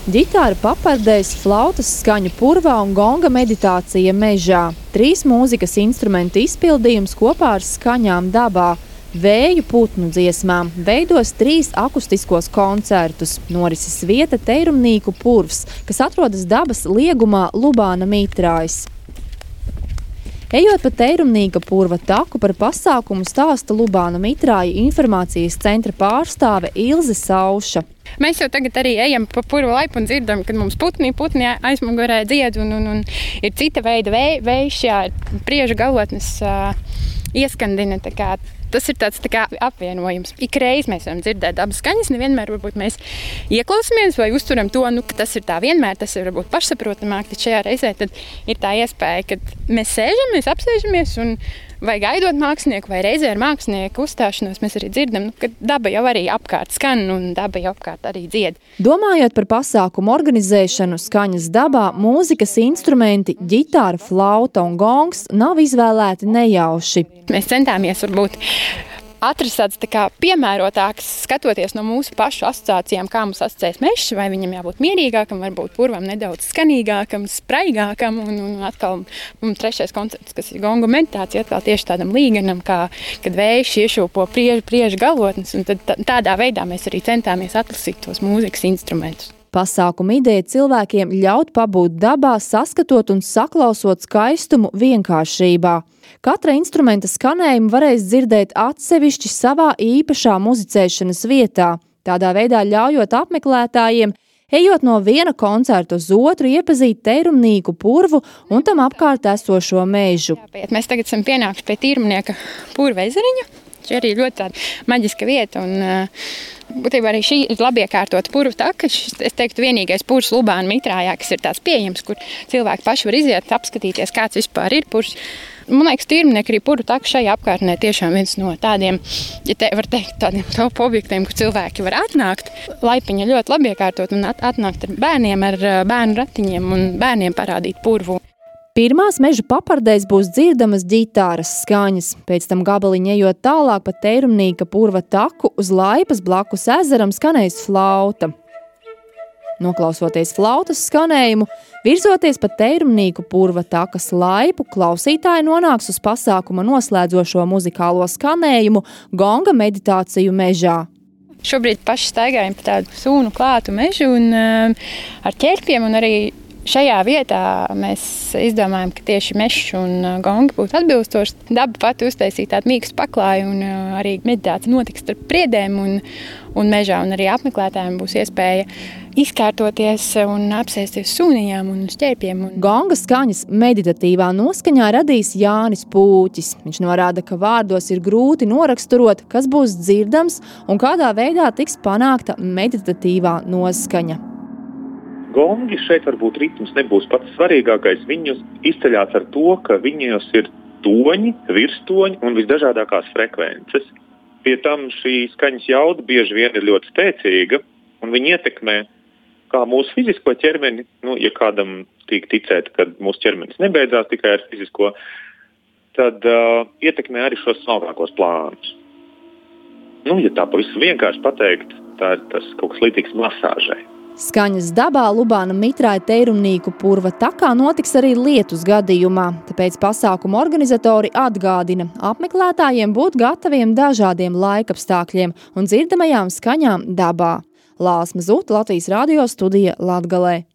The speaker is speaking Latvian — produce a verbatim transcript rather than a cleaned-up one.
Ģitāra, papardējs, flautas skaņu purvā un gonga meditācija mežā. Trīs mūzikas instrumentu izpildījums kopā ar skaņām dabā. Vēju putnu dziesmām veidos trīs akustiskos koncertus. Norises vieta Teirumnīku purvs, kas atrodas dabas liegumā Lubāna Mitrājs. Ejot pa Teirumnīka purva taku, par pasākumu stāsta Lubāna Mitrāja informācijas centra pārstāve Ilze Sauša. Mēs jau tagad arī ejam pa purva laipu un dzirdam, kad mums putni, putni aizmugurē dzied un, un, un ir cita veida vēj, vējš, jā, priežu galotnes uh, ieskandina. Tā kā, tas ir tāds tā kā apvienojums. Ikreiz mēs varam dzirdēt dabas skaņas, nevienmēr varbūt mēs ieklausamies vai uzturam to, nu, ka tas ir tā vienmēr, tas ir varbūt pašsaprotamāk, tad šajā reizē tad ir tā iespēja, kad mēs sēžam, mēs apsēžamies un vai gaidot mākslinieku, vai reizē ar mākslinieku uzstāšanos mēs arī dzirdam, nu, ka daba jau arī apkārt skan un daba jau apkārt arī dzied. Domājot par pasākumu organizēšanu, skaņas dabā mūzikas instrumenti, ģitāra, flauta un gongs nav izvēlēti nejauši. Mēs centāmies varbūt atrast tāds tā kā piemērotāks, skatoties no mūsu pašu asociācijām, kā mums asociēs mežs, vai viņam jābūt mierīgākam, varbūt purvam nedaudz skanīgākam, spraigākam, un, un atkal mums trešais koncepts, kas ir gonga meditācija, atkal tieši tādam līganam, kā, kad vējš iešūpo priežu, priežu galotnes, un tad tādā veidā mēs arī centāmies atlasīt tos mūzikas instrumentus. Pasākuma ideja cilvēkiem ļaut pabūt dabā, saskatot un saklausot skaistumu vienkāršībā. Katra instrumenta skanējumu varēs dzirdēt atsevišķi savā īpašā muzicēšanas vietā, tādā veidā ļaujot apmeklētājiem, ejot no viena koncerta uz otru, iepazīt Teirumnīku purvu un tam apkārt esošo mežu. Mēs tagad esam pienākuši pie Teirumnieka purva ezeriņa. Šī arī ļoti tāda maģiska vieta, un būtībā arī šī ir labi iekārtota purva taka. Es teiktu, vienīgais purvs Lubāna Mitrājā, kas ir tāds pieejams, kur cilvēki paši var iziet, apskatīties, kāds vispār ir purvs. Man liekas, Teirumnieka arī purva taka šajā apkārtnē tiešām viens no tādiem, ja te var teikt, tādiem top objektiem, kur cilvēki var atnākt. Laipiņa ļoti labi iekārtot un atnākt ar bērniem, ar bērnu ratiņiem un bērniem parādīt purvu. Pirmās meža papardēs būs dzirdamas ģitāras skaņas, pēc tam gabaliņa ejot tālāk pa Teirumnīka purva taku uz laipas blakus ezeram skanēs flauta. Noklausoties flautas skanējumu, virzoties pa Teirumnīku purva takas laipu, klausītāji nonāks uz pasākuma noslēdzošo muzikālo skanējumu gonga meditāciju mežā. Šobrīd paši staigājam pa tādu sūnu klātu mežu un uh, ar ķērpiem un arī šajā vietā mēs izdomājam, ka tieši mežs un gongi būtu atbilstoši. Daba pati uztaisīja tādu mīkstu paklāju un arī meditācija notiks starp priedēm un, un mežā. Un arī apmeklētājiem būs iespēja izkārtoties un apsēsties sūniņām un ķērpiem. Un... Gonga skaņas meditatīvā noskaņā radīs Jānis Pūķis. Viņš norāda, ka vārdos ir grūti noraksturot, kas būs dzirdams un kādā veidā tiks panākta meditatīvā noskaņa. Gongi šeit varbūt ritms nebūs pats svarīgākais. Viņus izceļās ar to, ka viņos ir toņi, virstoņi un visdažādākās frekvences. Pie tam šī skaņas jauda bieži vien ir ļoti spēcīga un viņi ietekmē kā mūsu fizisko ķermeni. Nu, ja kādam tiek ticēt, ka mūsu ķermenis nebeidzās tikai ar fizisko, tad uh, ietekmē arī šos smalkākos plānus. Nu, ja tā pavisam vienkārši pateikt, tā ir tas kaut kas līdzīgs masāžai. Skaņas dabā Lubāna Mitrāja Teirumnīku purva takā notiks arī lietus gadījumā, tāpēc pasākuma organizatori atgādina, apmeklētājiem būt gataviem dažādiem laikapstākļiem un dzirdamajām skaņām dabā. Lāsma Zuta, Latvijas radio studija Latgalē.